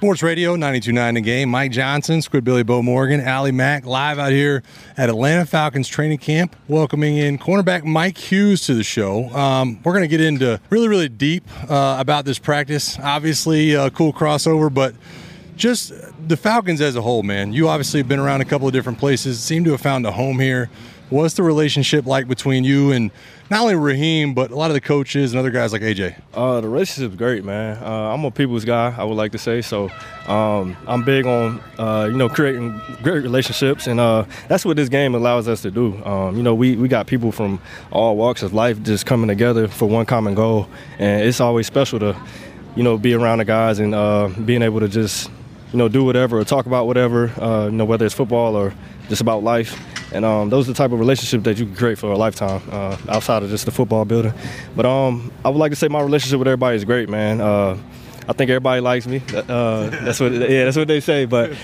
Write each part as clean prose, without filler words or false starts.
Sports Radio 92.9 The Game. Mike Johnson, Squidbilly Bo Morgan, Allie Mack, live out here at Atlanta Falcons training camp, welcoming in cornerback Mike Hughes to the show. We're going to get into really deep about this practice. Obviously, a cool crossover, but just the Falcons as a whole, man. You obviously have been around a couple of different places, seem to have found a home here. What's the relationship like between you and not only Raheem, but a lot of the coaches and other guys like AJ? The relationship's great, man. I'm a people's guy, I would like to say. So I'm big on, creating great relationships. And that's what this game allows us to do. We got people from all walks of life just coming together for one common goal. And it's always special to, be around the guys and being able to just, do whatever or talk about whatever, whether it's football or just about life. And those are the type of relationships that you can create for a lifetime outside of just the football building. But I would like to say my relationship with everybody is great, man. I think everybody likes me. That's what they say. But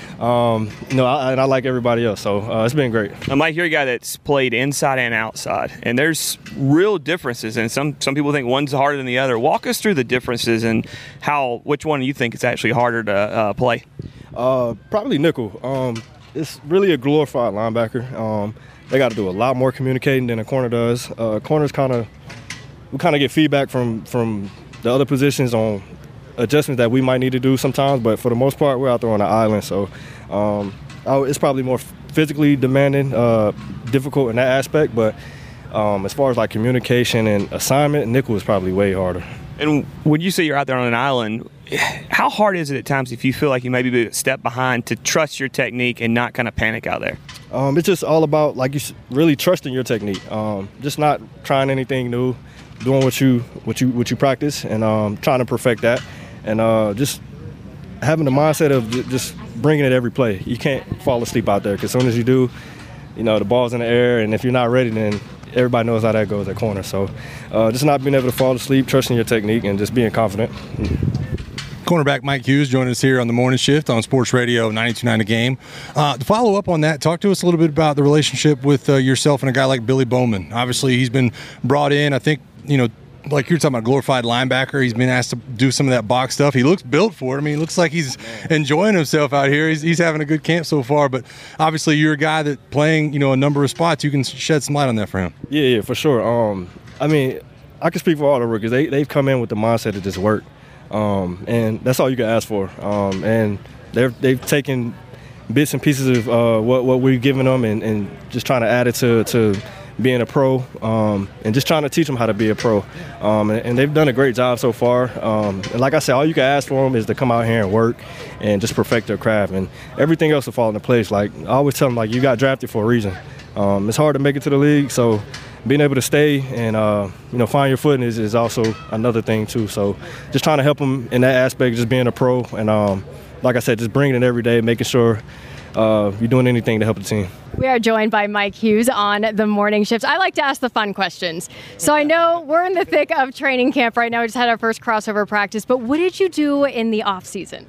I like everybody else. So it's been great. I might hear a guy that's played inside and outside, and there's real differences. And some people think one's harder than the other. Walk us through the differences and which one you think is actually harder to play. Probably nickel. It's really a glorified linebacker. They got to do a lot more communicating than a corner does. Corners we get feedback from the other positions on adjustments that we might need to do sometimes, but for the most part, we're out there on the island. So it's probably more physically demanding, difficult in that aspect. But as far as like communication and assignment, nickel is probably way harder. And when you say you're out there on an island, how hard is it at times if you feel like you may be a step behind to trust your technique and not kind of panic out there? It's just all about you really trusting your technique. Just not trying anything new, doing what you practice and trying to perfect that, and just having the mindset of just bringing it every play. You can't fall asleep out there because as soon as you do, the ball's in the air, and if you're not ready, then everybody knows how that goes at corner. So just not being able to fall asleep, trusting your technique, and just being confident. Cornerback Mike Hughes joining us here on the morning shift on Sports Radio 92.9 The Game. To follow up on that, talk to us a little bit about the relationship with yourself and a guy like Billy Bowman. Obviously, he's been brought in, I think, like you're talking about glorified linebacker. He's been asked to do some of that box stuff. He looks built for it. I mean, he looks like he's enjoying himself out here. He's having a good camp so far. But obviously, you're a guy that playing, a number of spots. You can shed some light on that for him. Yeah, for sure. I can speak for all the rookies. They've come in with the mindset to just work, and that's all you can ask for. And they've taken bits and pieces of what we're giving them and just trying to add it to being a pro, and just trying to teach them how to be a pro. And they've done a great job so far. And like I said, all you can ask for them is to come out here and work and just perfect their craft. And everything else will fall into place. Like I always tell them, you got drafted for a reason. It's hard to make it to the league, so being able to stay and find your footing is also another thing too. So just trying to help them in that aspect, just being a pro. And like I said, just bringing it every day, making sure you're doing anything to help the team. We are joined by Mike Hughes on the morning shift. I like to ask the fun questions. So I know we're in the thick of training camp right now. We just had our first crossover practice, but what did you do in the off season?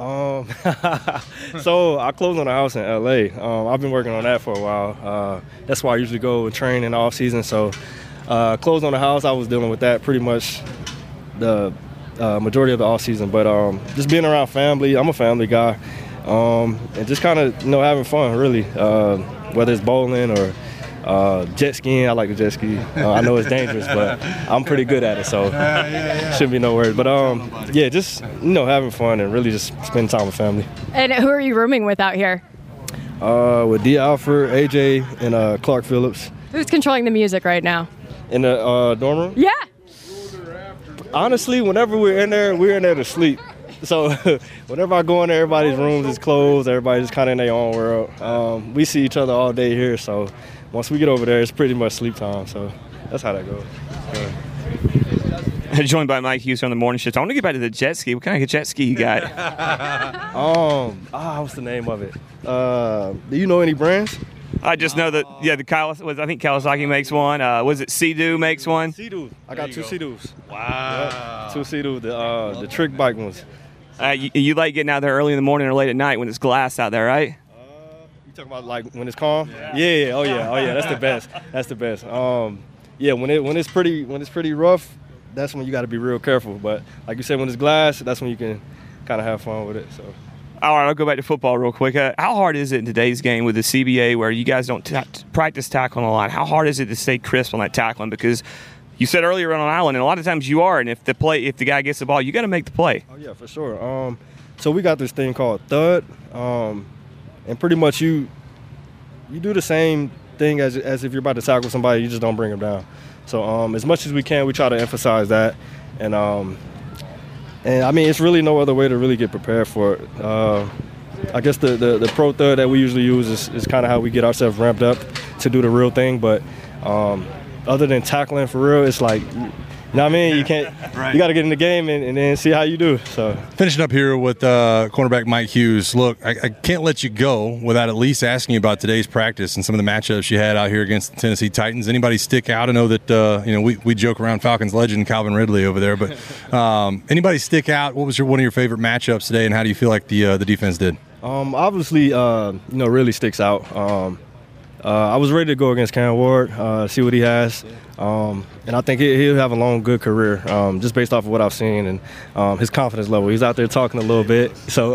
So I closed on a house in LA. I've been working on that for a while. That's why I usually go and train in the off season. So closed on the house, I was dealing with that pretty much the majority of the off season. But just being around family, I'm a family guy. And just kind of, having fun, really, whether it's bowling or jet skiing. I like to jet ski. I know it's dangerous, but I'm pretty good at it, so shouldn't be no worries. But, just, having fun and really just spending time with family. And who are you rooming with out here? With D. Alford, AJ, and Clark Phillips. Who's controlling the music right now? In the dorm room? Yeah. Honestly, whenever we're in there to sleep. So whenever I go in there, everybody's rooms is closed. Everybody's just kind of in their own world. We see each other all day here, so once we get over there, it's pretty much sleep time. So that's how that goes. Joined by Mike Hughes on the morning shift. I want to get back to the jet ski. What kind of jet ski you got? What's the name of it? Do you know any brands? I just know that, I think Kawasaki makes one. Was it Sea-Doo makes one? Sea-Doo. I got two Sea-Doos. Wow. Yep. Two Sea-Doo, the trick bike ones. You like getting out there early in the morning or late at night when it's glass out there, right? You talking about like when it's calm? Yeah. Oh yeah. That's the best. That's the best. When it's pretty rough, that's when you got to be real careful. But like you said, when it's glass, that's when you can kind of have fun with it. So. All right, I'll go back to football real quick. How hard is it in today's game with the CBA where you guys don't practice tackle on the line? How hard is it to stay crisp on that tackling? Because you said earlier on an island, and a lot of times you are, and if the guy gets the ball, you got to make the play. Oh, yeah, for sure. So we got this thing called thud, and pretty much you do the same thing as if you're about to tackle somebody, you just don't bring them down. So as much as we can, we try to emphasize that. And I mean, it's really no other way to really get prepared for it. I guess the pro thud that we usually use is kind of how we get ourselves ramped up to do the real thing. But other than tackling for real, it's like, you know what I mean? You can't. Right. You got to get in the game and then see how you do. So finishing up here with cornerback Mike Hughes. Look, I can't let you go without at least asking you about today's practice and some of the matchups you had out here against the Tennessee Titans. Anybody stick out? I know that we joke around Falcons legend Calvin Ridley over there, but anybody stick out? What was one of your favorite matchups today, and how do you feel like the defense did? Obviously, really sticks out. I was ready to go against Cam Ward, see what he has. And I think he'll have a long, good career just based off of what I've seen and his confidence level. He's out there talking a little bit. So,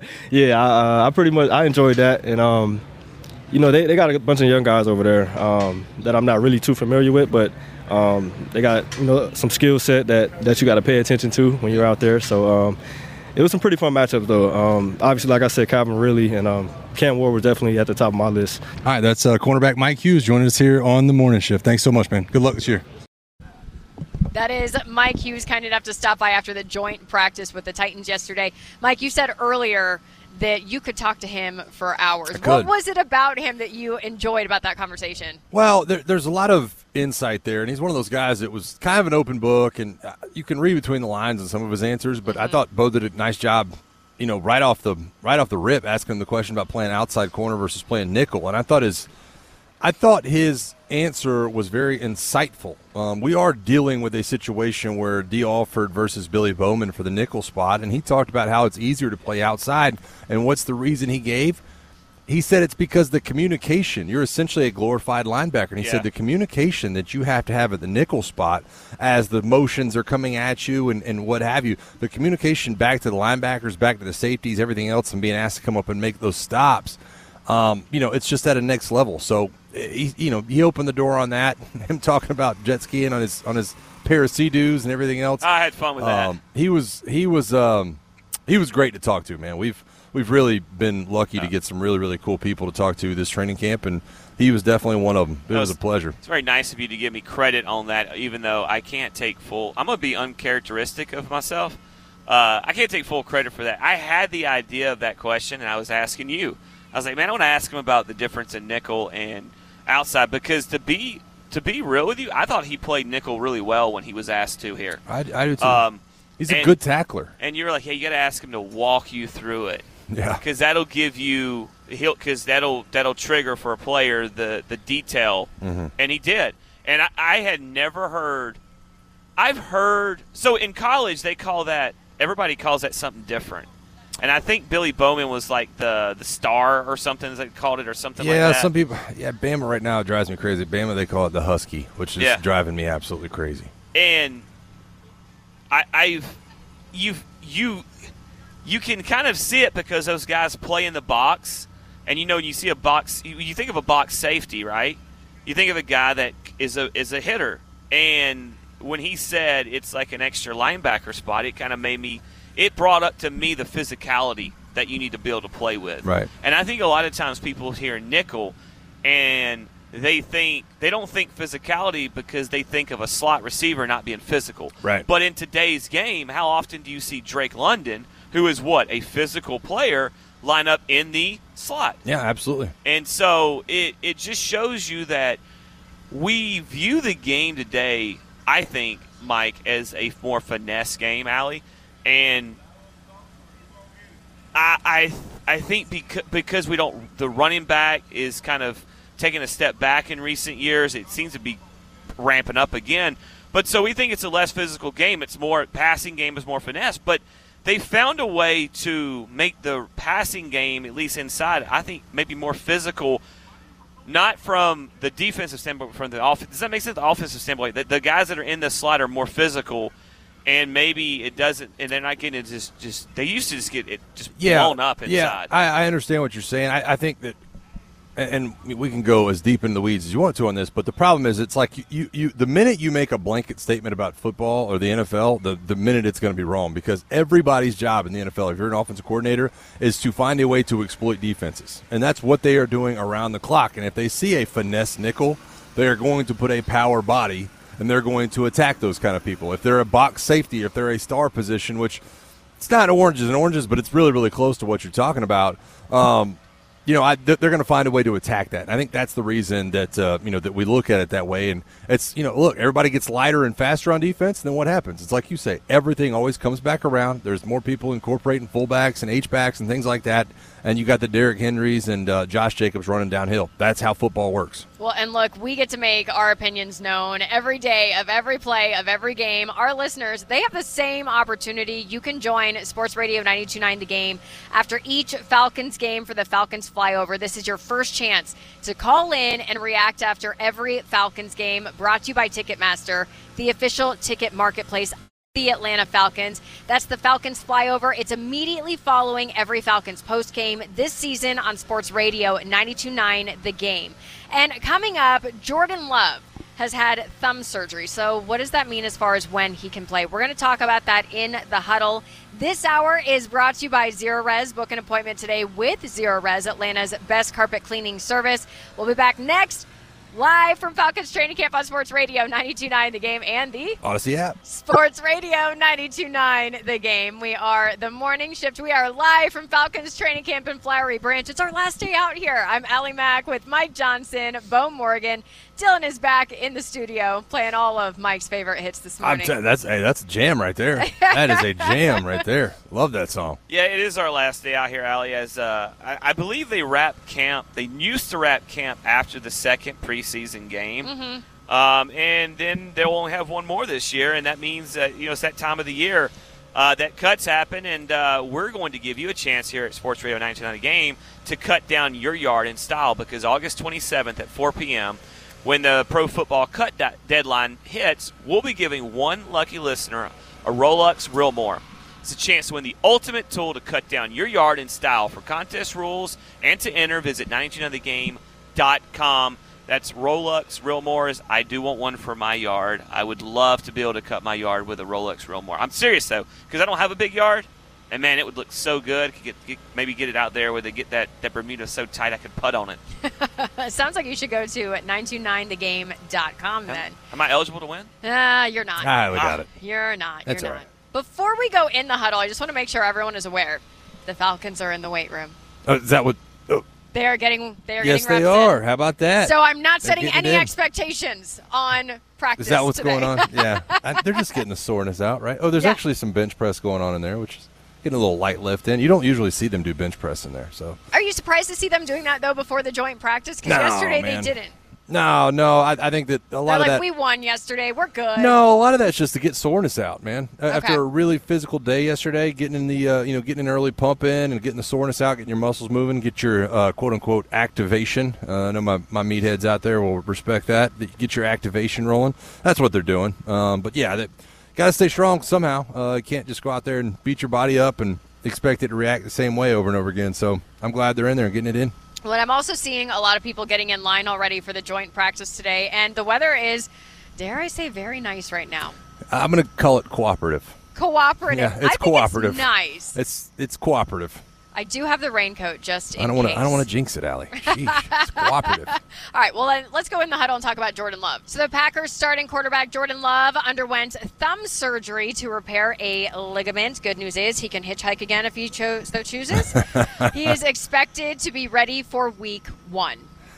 I enjoyed that. And, they got a bunch of young guys over there that I'm not really too familiar with, but they got, some skill set that you got to pay attention to when you're out there. So, it was some pretty fun matchups, though. Obviously, like I said, Calvin Ridley and Cam Ward was definitely at the top of my list. All right, that's cornerback Mike Hughes joining us here on the morning shift. Thanks so much, man. Good luck this year. That is Mike Hughes, kind enough to stop by after the joint practice with the Titans yesterday. Mike, you said earlier that you could talk to him for hours. What was it about him that you enjoyed about that conversation? Well, there's a lot of insight there, and he's one of those guys that was kind of an open book, and you can read between the lines in some of his answers, but I thought Bo did a nice job, right off the rip, asking him the question about playing outside corner versus playing nickel, and I thought his answer was very insightful. We are dealing with a situation where Dee Alford versus Billy Bowman for the nickel spot, and he talked about how it's easier to play outside, and what's the reason he gave? He said it's because the communication. You're essentially a glorified linebacker, and he said the communication that you have to have at the nickel spot as the motions are coming at you and what have you, the communication back to the linebackers, back to the safeties, everything else, and being asked to come up and make those stops, it's just at a next level. So he opened the door on that. Him talking about jet skiing on his pair of Sea-Doos and everything else. I had fun with that. He was great to talk to, man. We've really been lucky to get some really, really cool people to talk to this training camp, and he was definitely one of them. It was a pleasure. It's very nice of you to give me credit on that, even though I can't take full – I'm going to be uncharacteristic of myself. I can't take full credit for that. I had the idea of that question, and I was asking you. I was like, man, I want to ask him about the difference in nickel and outside, because to be real with you, I thought he played nickel really well when he was asked to here. I do too. He's a good tackler. And you were like, hey, you got to ask him to walk you through it. Yeah. Because that'll give you because that'll trigger for a player the detail, and he did. And I had never heard. I've heard so in college they call that everybody calls that something different. And I think Billy Bowman was like the star or something, as they called it, or something like that. Yeah, some people. Yeah, Bama right now drives me crazy. Bama, they call it the Husky, which is driving me absolutely crazy. And you can kind of see it because those guys play in the box, and you see a box. You think of a box safety, right? You think of a guy that is a hitter, and when he said it's like an extra linebacker spot, it kind of made me. It brought up to me the physicality that you need to be able to play with. Right. And I think a lot of times people hear nickel and they don't think physicality because they think of a slot receiver not being physical. Right. But in today's game, how often do you see Drake London, who is a physical player, line up in the slot? Yeah, absolutely. And so it just shows you that we view the game today, I think, Mike, as a more finesse game, Allie. And I think because we don't, the running back is kind of taking a step back in recent years. It seems to be ramping up again. But so we think it's a less physical game. It's more passing game is more finesse. But they found a way to make the passing game, at least inside, I think maybe more physical. Not from the defensive standpoint, but from the offense. Does that make sense? The offensive standpoint, the guys that are in the slot are more physical. and maybe it doesn't, and they're not getting it just they used to just get it just blown up inside. Yeah, I understand what you're saying. I think that, and we can go as deep in the weeds as you want to on this, but the problem is it's like you the minute you make a blanket statement about football or the NFL, the minute it's going to be wrong, because everybody's job in the NFL, if you're an offensive coordinator, is to find a way to exploit defenses. And that's what they are doing around the clock. And if they see a finesse nickel, they are going to put a power body, and they're going to attack those kind of people. If they're a box safety, if they're a star position, which it's not oranges and oranges, but it's really, really close to what you're talking about, they're going to find a way to attack that. And I think that's the reason that that we look at it that way. And it's look, everybody gets lighter and faster on defense, and then what happens? It's like you say, everything always comes back around. There's more people incorporating fullbacks and H-backs and things like that. And you got the Derrick Henrys and Josh Jacobs running downhill. That's how football works. Well, and look, we get to make our opinions known every day of every play of every game. Our listeners, they have the same opportunity. You can join Sports Radio 92.9 The Game after each Falcons game for the Falcons Flyover. This is your first chance to call in and react after every Falcons game, brought to you by Ticketmaster, the official ticket marketplace. The Atlanta Falcons. That's the Falcons Flyover. It's immediately following every Falcons postgame this season on Sports Radio 92.9 The Game. And coming up, Jordan Love has had thumb surgery. So what does that mean as far as when he can play? We're going to talk about that in the huddle. This hour is brought to you by Zerorez. Book an appointment today with Zerorez, Atlanta's best carpet cleaning service. We'll be back next, live from Falcons Training Camp on Sports Radio 92.9 The Game and the Odyssey app. Sports Radio 92.9 The Game. We are the morning shift. We are live from Falcons Training Camp in Flowery Branch. It's our last day out here. I'm Allie Mack with Mike Johnson, Bo Morgan. Dylan is back in the studio playing all of Mike's favorite hits this morning. That's a jam right there. That is a jam right there. Love that song. Yeah, it is our last day out here, Allie. As I believe they wrap camp. They used to wrap camp after the second preseason game, and then they'll only have one more this year, and that means that it's that time of the year that cuts happen, and we're going to give you a chance here at Sports Radio 92.9 The Game to cut down your yard in style, because August 27th at 4 p.m. when the Pro Football Cut deadline hits, we'll be giving one lucky listener a Rolex Realmore. It's a chance to win the ultimate tool to cut down your yard in style. For contest rules and to enter, visit 92.9thegame.com. That's Rolex Realmores. I do want one for my yard. I would love to be able to cut my yard with a Rolex Realmore. I'm serious, though, because I don't have a big yard. And, man, it would look so good. Maybe get it out there where they get that Bermuda so tight I could putt on it. It sounds like you should go to 929thegame.com then. Am I eligible to win? You're not. We got it. You're not. That's You're all not. right. Before we go in the huddle, I just want to make sure everyone is aware the Falcons are in the weight room. Is that what? They are getting Yes, they reps are. in. How about that? So I'm not They're setting getting any it in. expectations on practice. Is that what's today. going on? Yeah. They're just getting the soreness out, right? Oh, there's Yeah. actually some bench press going on in there, which is getting a little light lift in. You don't usually see them do bench press in there. So. Are you surprised to see them doing that, though, before the joint practice? Because No, yesterday man. they didn't. No. I think that a lot They're of like, that. we won yesterday. We're good. No, a lot of that's just to get soreness out, man. Okay. After a really physical day yesterday, getting in the getting an early pump in and getting the soreness out, getting your muscles moving, get your quote unquote activation. I know my meatheads out there will respect that. Get your activation rolling. That's what they're doing. But yeah, they got to stay strong somehow. You can't just go out there and beat your body up and expect it to react the same way over and over again. So I'm glad they're in there and getting it in. Well, I'm also seeing a lot of people getting in line already for the joint practice today, and the weather is, dare I say, very nice right now. I'm going to call it cooperative. Cooperative. Yeah, it's I think cooperative. It's nice. It's cooperative. I do have the raincoat just in I don't want case. to jinx it, Allie. Sheesh, it's cooperative. All right, well, then let's go in the huddle and talk about Jordan Love. So the Packers starting quarterback Jordan Love underwent thumb surgery to repair a ligament. Good news is he can hitchhike again if he so chooses. He is expected to be ready for week 1.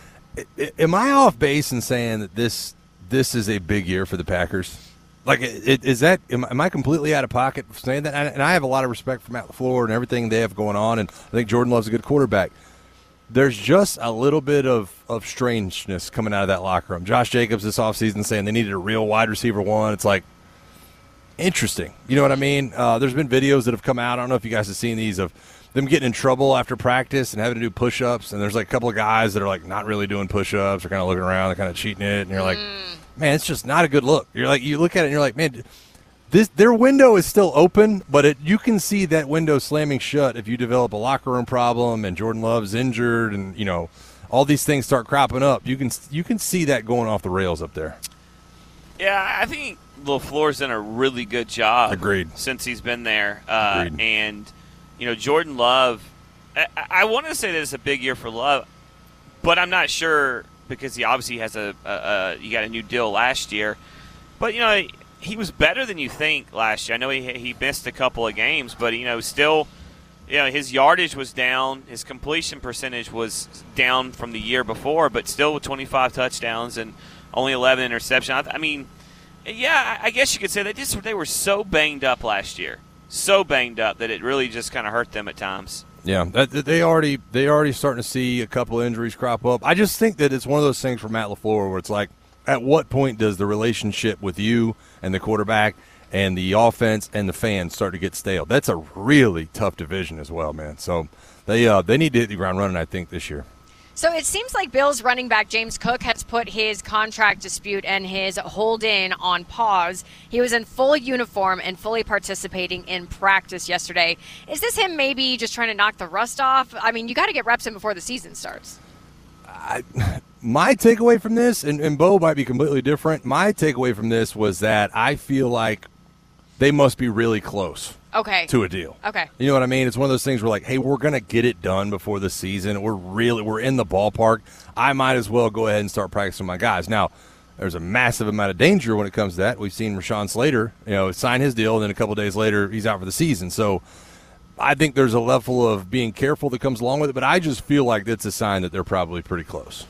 Am I off base in saying that this is a big year for the Packers? Like, is that am I completely out of pocket for saying that? And I have a lot of respect for Matt LaFleur and everything they have going on, and I think Jordan Love's a good quarterback. There's just a little bit of strangeness coming out of that locker room. Josh Jacobs this offseason saying they needed a real wide receiver one. It's like, interesting. You know what I mean? There's been videos that have come out. I don't know if you guys have seen these of them getting in trouble after practice and having to do push-ups, and there's like a couple of guys that are like not really doing push-ups. They're kind of looking around, they're kind of cheating it, and you're like, man, it's just not a good look. You're like, you look at it and you're like, man, their window is still open, but you can see that window slamming shut if you develop a locker room problem and Jordan Love's injured and, all these things start cropping up. You can see that going off the rails up there. Yeah, I think LaFleur's done a really good job. Agreed. Since he's been there. And, Jordan Love, I want to say that it's a big year for Love, but I'm not sure because he obviously has you got a new deal last year. But, he was better than you think last year. I know he missed a couple of games, but, still – his yardage was down. His completion percentage was down from the year before, but still with 25 touchdowns and only 11 interceptions. I guess you could say they were so banged up last year, so banged up that it really just kind of hurt them at times. Yeah, they already starting to see a couple of injuries crop up. I just think that it's one of those things for Matt LaFleur where it's like, at what point does the relationship with you and the quarterback and the offense and the fans start to get stale? That's a really tough division as well, man. So they need to hit the ground running, I think, this year. So it seems like Bills running back James Cook has put his contract dispute and his hold-in on pause. He was in full uniform and fully participating in practice yesterday. Is this him maybe just trying to knock the rust off? I mean, you got to get reps in before the season starts. My takeaway from this, and Bo might be completely different, my takeaway from this was that I feel like they must be really close to a deal. Okay. You know what I mean? It's one of those things where, like, hey, we're going to get it done before the season. We're in the ballpark. I might as well go ahead and start practicing my guys. Now, there's a massive amount of danger when it comes to that. We've seen Rashawn Slater, sign his deal, and then a couple days later he's out for the season. So I think there's a level of being careful that comes along with it, but I just feel like that's a sign that they're probably pretty close.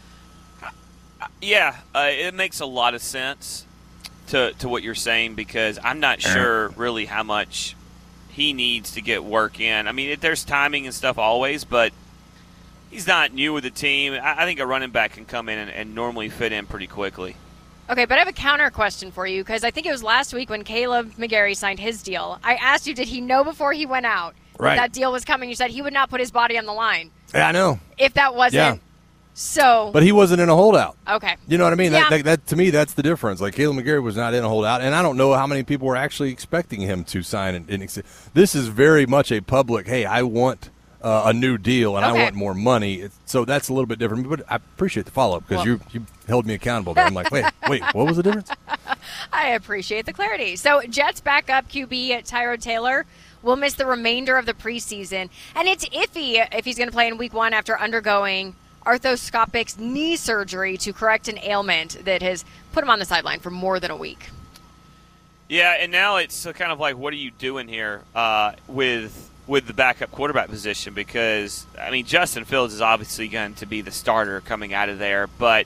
Yeah, it makes a lot of sense to what you're saying because I'm not sure really how much he needs to get work in. I mean, there's timing and stuff always, but he's not new with the team. I think a running back can come in and normally fit in pretty quickly. Okay, but I have a counter question for you because I think it was last week when Caleb McGarry signed his deal. I asked you, did he know before he went out that deal was coming? You said he would not put his body on the line. Yeah, I know. If that wasn't. Yeah. So, but he wasn't in a holdout. Okay. You know what I mean? Yeah. That to me, that's the difference. Like, Caleb McGarry was not in a holdout, and I don't know how many people were actually expecting him to sign. This is very much a public, hey, I want a new deal, and I want more money. So that's a little bit different. But I appreciate the follow-up because you held me accountable. But I'm like, wait, what was the difference? I appreciate the clarity. So Jets backup QB Tyrod Taylor will miss the remainder of the preseason, and it's iffy if he's going to play in Week 1 after undergoing arthroscopic knee surgery to correct an ailment that has put him on the sideline for more than a week. Yeah, and now it's kind of like, what are you doing here with the backup quarterback position? Because, I mean, Justin Fields is obviously going to be the starter coming out of there, but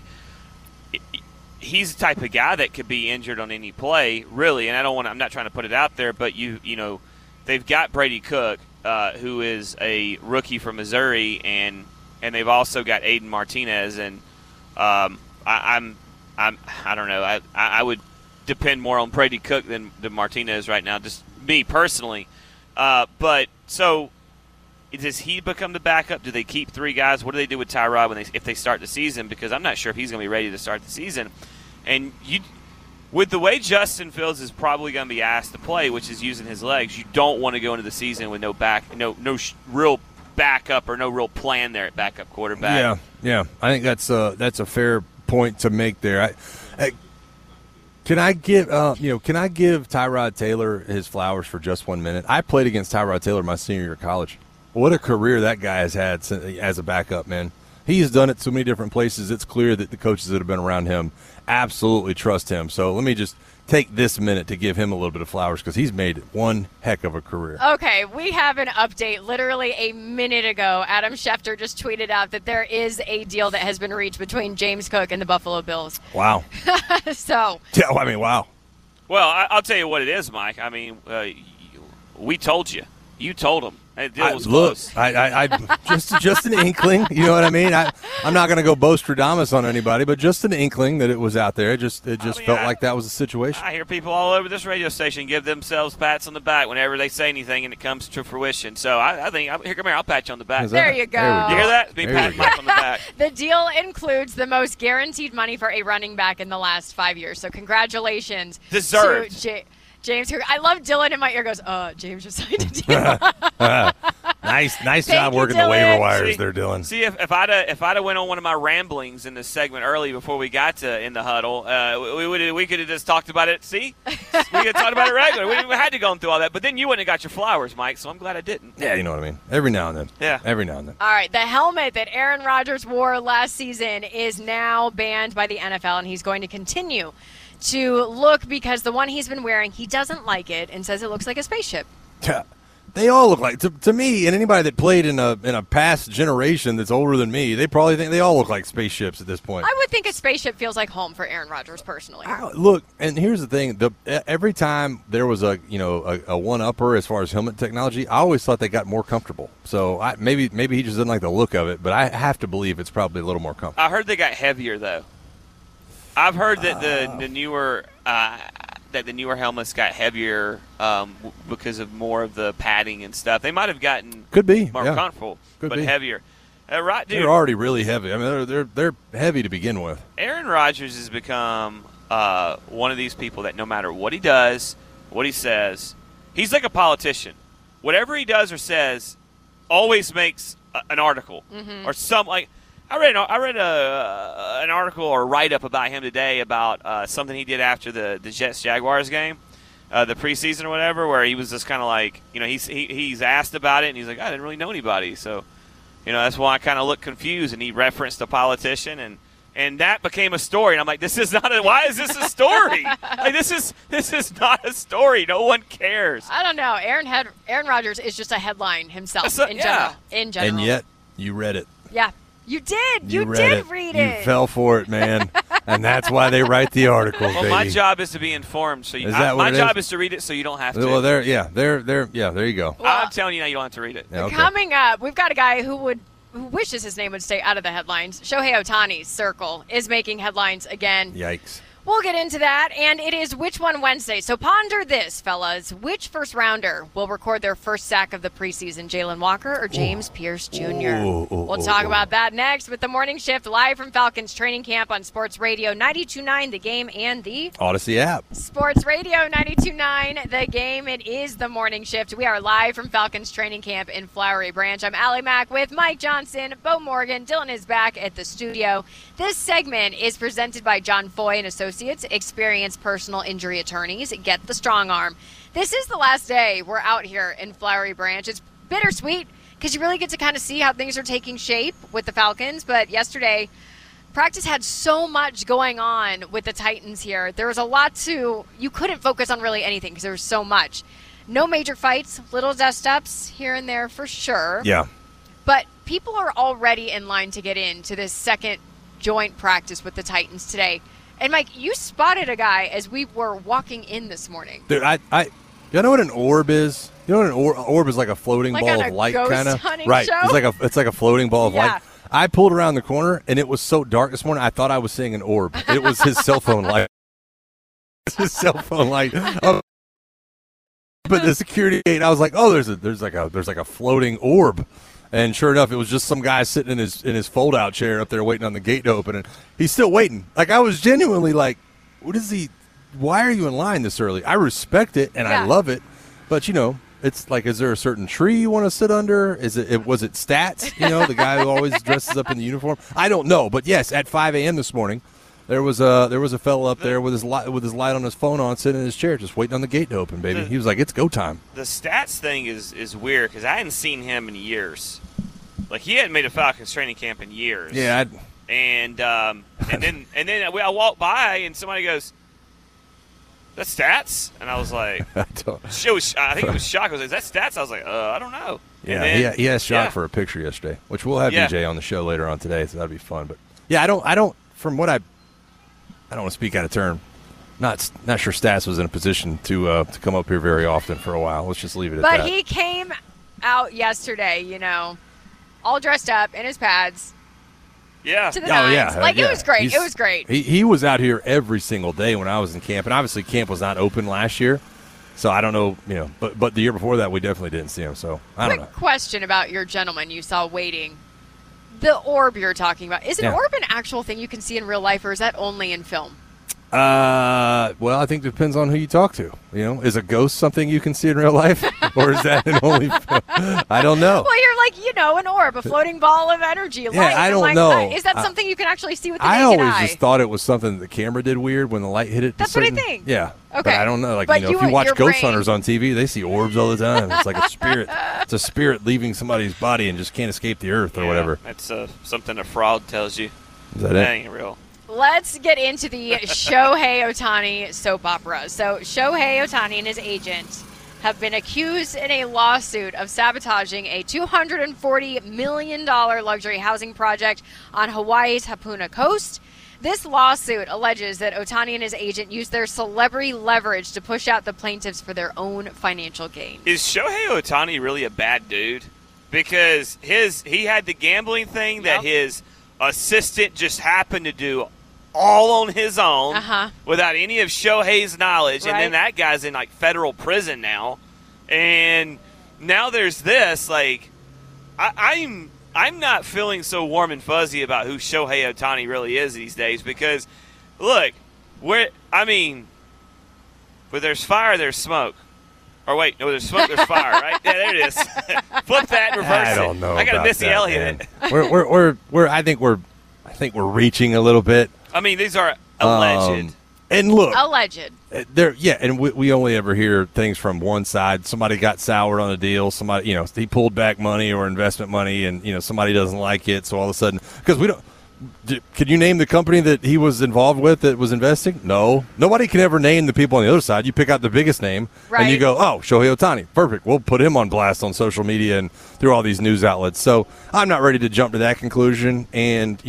he's the type of guy that could be injured on any play, really. And I'm not trying to put it out there, but they've got Brady Cook, who is a rookie from Missouri, and they've also got Aiden Martinez, and I don't know. I would depend more on Brady Cook than Martinez right now, just me personally. But so does he become the backup? Do they keep three guys? What do they do with Tyrod if they start the season? Because I'm not sure if he's going to be ready to start the season. And with the way Justin Fields is probably going to be asked to play, which is using his legs, you don't want to go into the season with no real backup or no real plan there at backup quarterback. Yeah. I think that's a fair point to make there. Can I give Tyrod Taylor his flowers for just 1 minute? I played against Tyrod Taylor my senior year of college. What a career that guy has had as a backup, man. He's done it so many different places. It's clear that the coaches that have been around him absolutely trust him. So let me just take this minute to give him a little bit of flowers because he's made one heck of a career. Okay, we have an update. Literally a minute ago, Adam Schefter just tweeted out that there is a deal that has been reached between James Cook and the Buffalo Bills. Wow. So. Yeah, I mean, wow. Well, I'll tell you what it is, Mike. I mean, we told you. You told them. That deal was close. I just an inkling. You know what I mean? I'm not going to go Bostradamus on anybody, but just an inkling that it was out there. It just felt like that was the situation. I hear people all over this radio station give themselves pats on the back whenever they say anything and it comes to fruition. So I think, come here, I'll pat you on the back. There you go. You hear that? Be patting Mike on the back. The deal includes the most guaranteed money for a running back in the last 5 years. So congratulations. Deserved. James, I love Dylan in my ear goes, James just signed a deal. Nice job working the waiver wires there, Dylan. See, if I'd have went on one of my ramblings in this segment early before we got to In the Huddle, we could have just talked about it. See, we could have talked about it regularly. We had to go through all that, but then you wouldn't have got your flowers, Mike. So I'm glad I didn't. Yeah, you know what I mean. Every now and then. Yeah, every now and then. All right, the helmet that Aaron Rodgers wore last season is now banned by the NFL, and he's going to continue to look because the one he's been wearing, he doesn't like it and says it looks like a spaceship. Yeah. They all look like to me, and anybody that played in a past generation that's older than me, they probably think they all look like spaceships at this point. I would think a spaceship feels like home for Aaron Rodgers personally. Look, and here's the thing: every time there was a one-upper as far as helmet technology, I always thought they got more comfortable. So maybe he just didn't like the look of it, but I have to believe it's probably a little more comfortable. I heard they got heavier though. I've heard that the newer helmets got heavier because of more of the padding and stuff. They might have gotten more comfortable, but heavier. Right, dude, they're already really heavy. I mean, they're heavy to begin with. Aaron Rodgers has become one of these people that no matter what he does, what he says, he's like a politician. Whatever he does or says always makes an article or some like. I read an article or a write-up about him today about something he did after the Jets-Jaguars game, the preseason or whatever, where he was just kind of like, he's asked about it, and he's like, I didn't really know anybody. So, that's why I kind of looked confused, and he referenced a politician, and that became a story. And I'm like, why is this a story? Like, this is not a story. No one cares. I don't know. Aaron Rodgers is just a headline himself in general. And yet, you read it. Yeah. You did. You did read it. You fell for it, man. And that's why they write the articles, well, baby. my job is to be informed. So my job is to read it so you don't have to. Well, there you go. Well, I'm telling you now, you don't have to read it. Yeah, okay. Coming up, we've got a guy who wishes his name would stay out of the headlines. Shohei Ohtani's circle is making headlines again. Yikes. We'll get into that, and it is Which One Wednesday. So ponder this, fellas. Which first-rounder will record their first sack of the preseason, Jalen Walker or James Pierce Jr.? We'll talk about that next with The Morning Shift, live from Falcons training camp on Sports Radio 92.9 The Game and the Odyssey app. Sports Radio 92.9 The Game. It is The Morning Shift. We are live from Falcons training camp in Flowery Branch. I'm Allie Mack with Mike Johnson, Bo Morgan. Dylan is back at the studio. This segment is presented by John Foy and Associates, experienced personal injury attorneys. Get the strong arm. This is the last day we're out here in Flowery Branch. It's bittersweet because you really get to kind of see how things are taking shape with the Falcons. But yesterday, practice had so much going on with the Titans here. There was a lot you couldn't focus on really anything because there was so much. No major fights, little dust-ups here and there for sure. Yeah. But people are already in line to get into this second joint practice with the Titans today. And, Mike, you spotted a guy as we were walking in this morning. Dude, you know what an orb is? You know what an orb is? Like a floating ball of light, kind of. Right. Show? It's like a floating ball of light. I pulled around the corner, and it was so dark this morning, I thought I was seeing an orb. It was his cell phone light. His cell phone light. But the security gate, I was like, oh, there's like a floating orb. And sure enough, it was just some guy sitting in his fold-out chair up there waiting on the gate to open. And he's still waiting. Like, I was genuinely like, why are you in line this early? I respect it, and I love it. But, it's like, is there a certain tree you want to sit under? Was it Stats, the guy who always dresses up in the uniform? I don't know. But, yes, at 5 a.m. this morning, there was a fellow up there with his light on his phone on, sitting in his chair, just waiting on the gate to open, baby. He was like, "It's go time." The Stats thing is weird because I hadn't seen him in years. Like, he hadn't made a Falcons training camp in years. Yeah. And then I walked by and somebody goes, "That's Stats," and I was like, I think it was shocked. I was like, "Is that Stats?" I was like, I don't know. Yeah, he asked Shock for a picture yesterday, which we'll have DJ on the show later on today, so that'd be fun. But yeah, I don't. From what I don't want to speak out of turn. Not sure Stats was in a position to come up here very often for a while. Let's just leave it at that. But he came out yesterday, all dressed up in his pads. Yeah. To the nines. It was great. It was great. He was out here every single day when I was in camp, and obviously camp was not open last year, so I don't know, but the year before that we definitely didn't see him. So I don't know. Quick question about your gentleman you saw waiting. The orb you're talking about, is an orb an actual thing you can see in real life, or is that only in film? Well, I think it depends on who you talk to. Is a ghost something you can see in real life, or is that an only? I don't know. Well, you're like an orb, a floating ball of energy. Light. I don't like, know. Is that something you can actually see with the I naked always eye? just thought it was something that the camera did weird when the light hit it. That's what I think. Yeah. Okay. But I don't know. Like, But if you watch your Ghost brain- Hunters on TV, they see orbs all the time. It's like a spirit. It's a spirit leaving somebody's body and just can't escape the earth or whatever. That's something a fraud tells you. Is that That it? ain't real. Let's get into the Shohei Ohtani soap opera. So Shohei Ohtani and his agent have been accused in a lawsuit of sabotaging a $240 million luxury housing project on Hawaii's Hapuna Coast. This lawsuit alleges that Ohtani and his agent used their celebrity leverage to push out the plaintiffs for their own financial gain. Is Shohei Ohtani really a bad dude? Because he had the gambling thing that his assistant just happened to do all on his own without any of Shohei's knowledge, and then that guy's in like federal prison now, and now there's this. Like, I'm not feeling so warm and fuzzy about who Shohei Ohtani really is these days, because look, where there's fire, there's smoke. Or wait, no, there's smoke, there's fire, right? Yeah, there it is. Flip that, and reverse it. I don't know. I got a about Missy that, Elliott. Man. I think we're reaching a little bit. I mean, these are alleged. And look, Alleged. And we only ever hear things from one side. Somebody got soured on a deal. Somebody, he pulled back money or investment money, and somebody doesn't like it. So all of a sudden, because we don't. Could you name the company that he was involved with that was investing? No. Nobody can ever name the people on the other side. You pick out the biggest name, and you go, oh, Shohei Ohtani. Perfect. We'll put him on blast on social media and through all these news outlets. So I'm not ready to jump to that conclusion. And,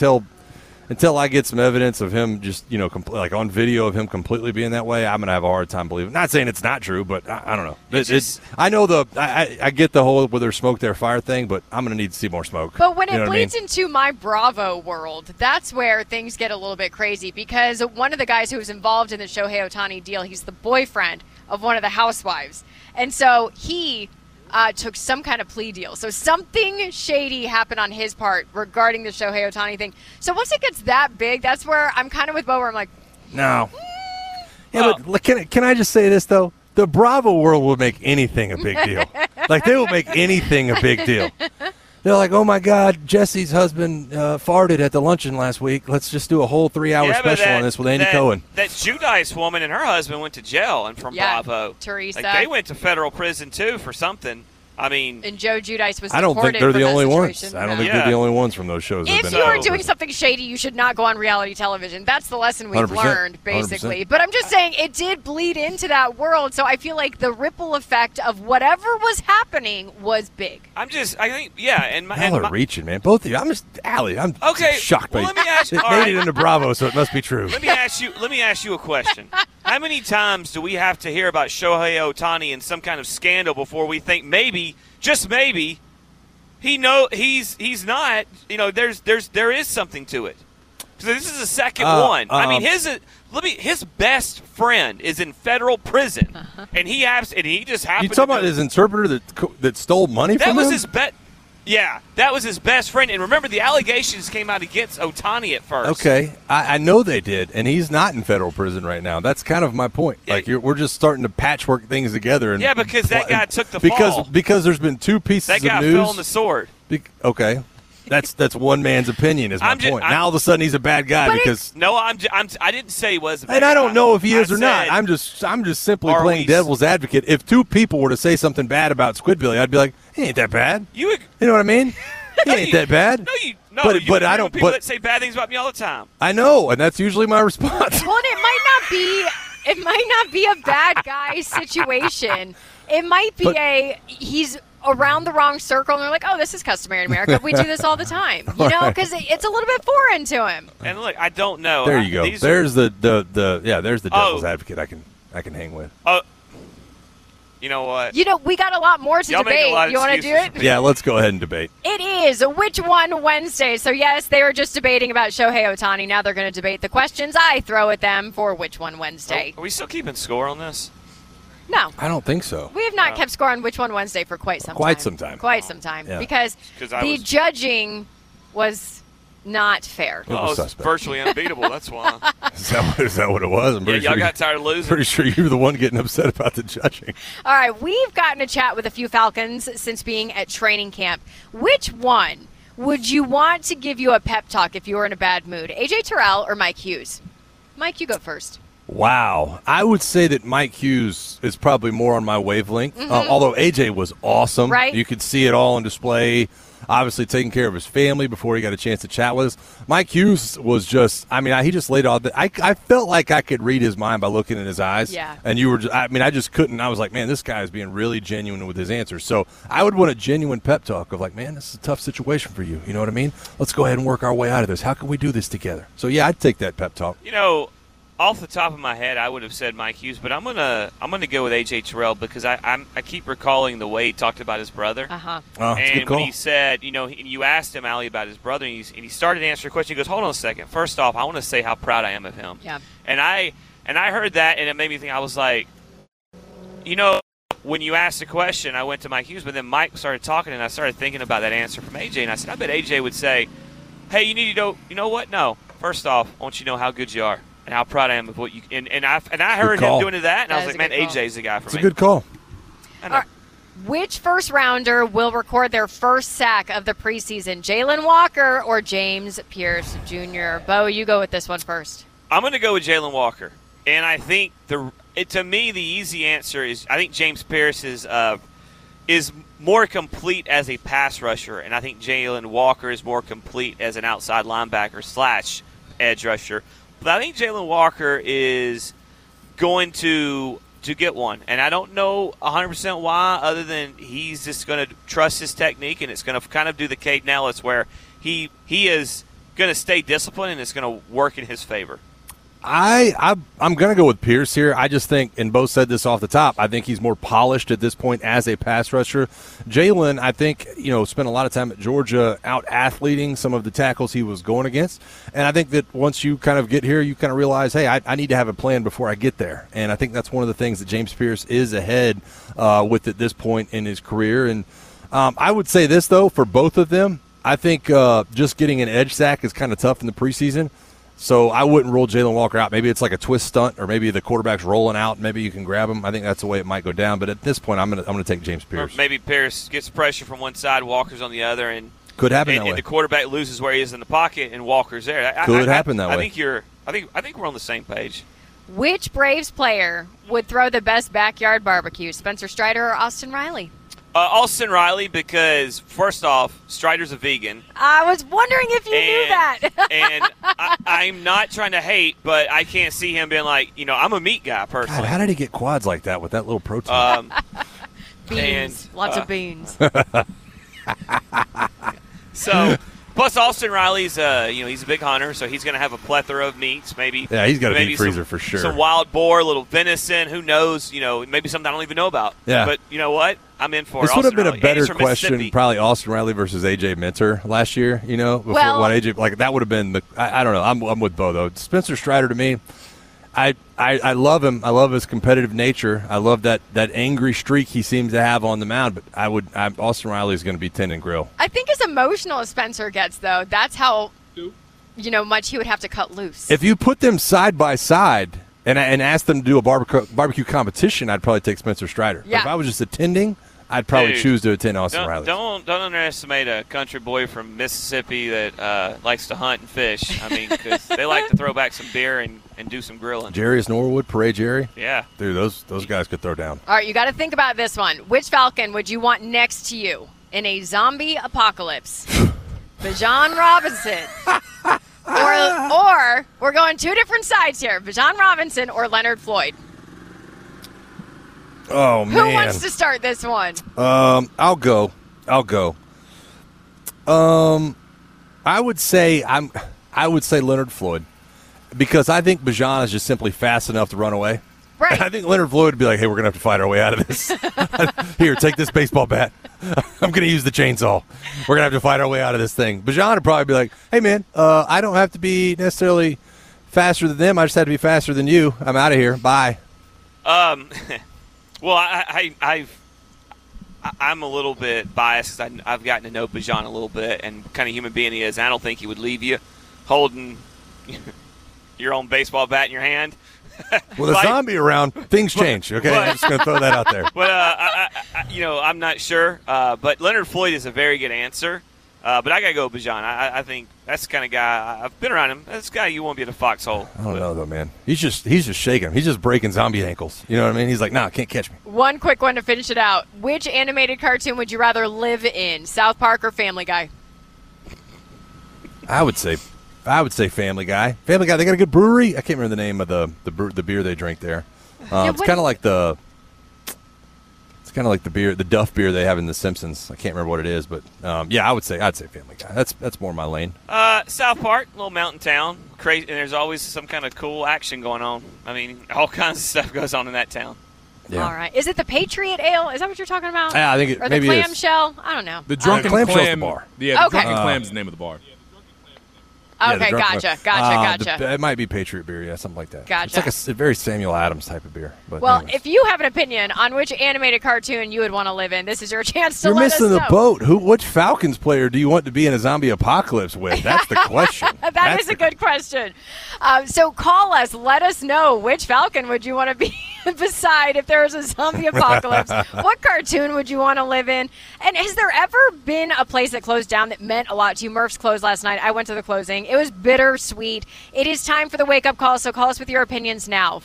until I get some evidence of him just, like on video of him completely being that way, I'm going to have a hard time believing. Not saying it's not true, but I don't know. I know I get the whole where there's smoke, there's fire thing, but I'm going to need to see more smoke. But when it bleeds into my Bravo world, that's where things get a little bit crazy, because one of the guys who was involved in the Shohei Ohtani deal, he's the boyfriend of one of the housewives. And so he took some kind of plea deal. So something shady happened on his part regarding the Shohei Ohtani thing. So once it gets that big, that's where I'm kind of with Bo, where I'm like, no. Yeah, but can I just say this, though? The Bravo world will make anything a big deal. Like, they will make anything a big deal. They're like, oh, my God, Jesse's husband farted at the luncheon last week. Let's just do a whole 3-hour special on this with Andy Cohen. That Judice woman and her husband went to jail and from Bravo. Teresa. Like, they went to federal prison, too, for something. I mean, and Joe Giudice was. I don't think they're the only ones. I don't think Yeah. they're the only ones from those shows. If you are doing something shady, you should not go on reality television. That's the lesson we've 100%, learned, basically. 100%. But I'm just saying it did bleed into that world, so I feel like the ripple effect of whatever was happening was big. I think, yeah. And Y'all are reaching, man. Both of you. I'm Okay, shocked by well, let me ask you. It all made right. it into Bravo, so it must be true. Let me ask you a question. How many times do we have to hear about Shohei Ohtani and some kind of scandal before we think maybe, just maybe, he's not? There is something to it. So this is the second one. I mean, his best friend is in federal prison, and he just happened. You talking about his interpreter that stole money from him? That was his bet. Yeah, that was his best friend. And remember, the allegations came out against Ohtani at first. Okay, I know they did, and he's not in federal prison right now. That's kind of my point. Like, we're just starting to patchwork things together. And because that guy took the fall. Because there's been two pieces of news. That guy fell on the sword. Okay. That's one man's opinion. Is my point. Now all of a sudden he's a bad guy because I didn't say he was a bad guy. And I don't know if he is or not. I'm just simply playing devil's advocate. If two people were to say something bad about Squidbilly, I'd be like, he ain't that bad. You know what I mean? He ain't that bad. But I don't. People that say bad things about me all the time. I know, and that's usually my response. Well, it might not be a bad guy situation. It might be he's around the wrong circle, and they're like, oh, this is customary in America. We do this all the time, because it's a little bit foreign to him. And look, I don't know. There you go. There's the devil's advocate I can hang with. You know what? We got a lot more to debate. You want to do it? Yeah, let's go ahead and debate. It is Which One Wednesday. So, yes, they were just debating about Shohei Ohtani. Now they're going to debate the questions I throw at them for Which One Wednesday. Are we still keeping score on this? No. I don't think so. We have not kept score on Which One Wednesday for quite some time. Quite some time. Quite some time. Yeah. Because the judging was Not fair. Oh, it's virtually unbeatable. That's why. Is that what it was? Y'all got tired of losing. Pretty sure you were the one getting upset about the judging. All right, we've gotten to chat with a few Falcons since being at training camp. Which one would you want to give you a pep talk if you were in a bad mood? A.J. Terrell or Mike Hughes? Mike, you go first. Wow. I would say that Mike Hughes is probably more on my wavelength, although A.J. was awesome. Right. You could see it all on display. Obviously taking care of his family before he got a chance to chat with us. Mike Hughes was just, he just laid all that. I felt like I could read his mind by looking in his eyes. Yeah. And you were just, I just couldn't. I was like, man, this guy is being really genuine with his answers. So I would want a genuine pep talk of like, man, this is a tough situation for you. You know what I mean? Let's go ahead and work our way out of this. How can we do this together? So, yeah, I'd take that pep talk. Off the top of my head, I would have said Mike Hughes, but I'm gonna go with A.J. Terrell because I keep recalling the way he talked about his brother. And when he said, you asked him, Allie, about his brother, and he started to answer a question. He goes, hold on a second. First off, I want to say how proud I am of him. Yeah. And I heard that, and it made me think. I was like, when you asked the question, I went to Mike Hughes, but then Mike started talking, and I started thinking about that answer from A.J., and I said, I bet A.J. would say, hey, you need to know, you know what? No. First off, I want you to know how good you are. And how proud I am of what you and I heard him doing that, and I was like, man, AJ's the guy for me. It's a good call. Which first rounder will record their first sack of the preseason? Jalen Walker or James Pierce Jr.? Bo, you go with this one first. I'm going to go with Jalen Walker, and I think to me the easy answer is I think James Pierce is more complete as a pass rusher, and I think Jalen Walker is more complete as an outside linebacker / edge rusher. But I think Jalen Walker is going to get one. And I don't know 100% why, other than he's just going to trust his technique, and it's going to kind of do the Caden Ellis where he is going to stay disciplined, and it's going to work in his favor. I'm going to go with Pierce here. I just think, and Bo said this off the top, I think he's more polished at this point as a pass rusher. Jalen, I think, spent a lot of time at Georgia out-athleting some of the tackles he was going against. And I think that once you kind of get here, you kind of realize, hey, I need to have a plan before I get there. And I think that's one of the things that James Pierce is ahead with at this point in his career. And I would say this, though, for both of them, I think just getting an edge sack is kind of tough in the preseason. So I wouldn't roll Jalen Walker out. Maybe it's like a twist stunt, or maybe the quarterback's rolling out. Maybe you can grab him. I think that's the way it might go down. But at this point, I'm gonna take James Pierce. Or maybe Pierce gets pressure from one side, Walker's on the other, and could happen that way. And the quarterback loses where he is in the pocket, and Walker's there. Could happen that way. I think we're on the same page. Which Braves player would throw the best backyard barbecue? Spencer Strider or Austin Riley? Austin Riley, because first off, Strider's a vegan. I was wondering if you knew that. And I'm not trying to hate, but I can't see him being like, I'm a meat guy personally. God, how did he get quads like that with that little protein? Beans, lots of beans. So, plus Austin Riley's, he's a big hunter, so he's going to have a plethora of meats. Maybe he's got a deep freezer for sure. Some wild boar, a little venison. Who knows? Maybe something I don't even know about. Yeah. But you know what? I'm in for it. This would have been Riley. A better question, probably Austin Riley versus AJ Minter last year. Before what AJ that would have been I don't know. I'm with Bo though. Spencer Strider to me, I love him. I love his competitive nature. I love that angry streak he seems to have on the mound. But Austin Riley is going to be tin and grill. I think as emotional as Spencer gets, though, that's how much he would have to cut loose. If you put them side by side and ask them to do a barbecue competition, I'd probably take Spencer Strider. Yeah. But if I was just attending, I'd probably choose to attend Austin Riley. Don't underestimate a country boy from Mississippi that likes to hunt and fish. I mean, because they like to throw back some beer and do some grilling. Jarius Norwood, Parade Jerry. Yeah. Dude, those guys could throw down. All right, you got to think about this one. Which Falcon would you want next to you in a zombie apocalypse? Bijan Robinson. or we're going two different sides here. Bijan Robinson or Leonard Floyd. Oh, man. Who wants to start this one? I'll go. I would say Leonard Floyd, because I think Bijan is just simply fast enough to run away. Right. And I think Leonard Floyd would be like, hey, we're going to have to fight our way out of this. Here, take this baseball bat. I'm going to use the chainsaw. We're going to have to fight our way out of this thing. Bijan would probably be like, hey, man, I don't have to be necessarily faster than them. I just have to be faster than you. I'm out of here. Bye. Well, I'm a little bit biased because I've gotten to know Bijan a little bit and kind of human being he is. I don't think he would leave you holding your own baseball bat in your hand. With a zombie around, things change. Okay, I'm just going to throw that out there. But I'm not sure. But Leonard Floyd is a very good answer. But I got to go with Bijan. I think that's the kind of guy. I've been around him. That's the guy you won't be at a foxhole. I don't know though, man. He's just shaking him. He's just breaking zombie ankles. You know what I mean? He's like, nah, can't catch me. One quick one to finish it out. Which animated cartoon would you rather live in, South Park or Family Guy? I would say Family Guy. Family Guy. They got a good brewery. I can't remember the name of the beer they drink there. It's kind of like the beer, the Duff beer they have in The Simpsons. I can't remember what it is, but I'd say Family Guy. That's more my lane. South Park, little mountain town, crazy, and there's always some kind of cool action going on. I mean, all kinds of stuff goes on in that town. Yeah. All right. Is it the Patriot Ale? Is that what you're talking about? Yeah, I think it or maybe the it is. clamshell? I don't know. The Drunken Clamshell's Clam the bar. Yeah, the Okay. Drunken Clam's the name of the bar. Okay, gotcha. It might be Patriot beer, yeah, something like that. Gotcha. It's like a very Samuel Adams type of beer. But Well, anyways. if you have an opinion on which animated cartoon you would want to live in, this is your chance to You're let us missing know. the boat. Which Falcons player do you want to be in a zombie apocalypse with? That's the question. That is a good question. So call us. Let us know which Falcon would you want to be beside if there was a zombie apocalypse. What cartoon would you want to live in? And has there ever been a place that closed down that meant a lot to you? Murph's closed last night. I went to the closing. It was bittersweet. It is time for the wake-up call, so call us with your opinions now.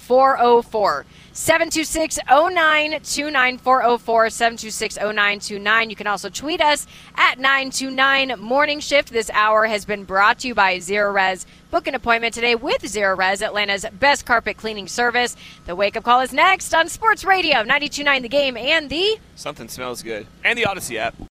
404-726-0929, 404-726-0929. You can also tweet us at 929 Morning Shift. This hour has been brought to you by Zero Res. Book an appointment today with Zero Res, Atlanta's best carpet cleaning service. The wake-up call is next on Sports Radio 92.9 The Game and the Something smells good. And the Odyssey app.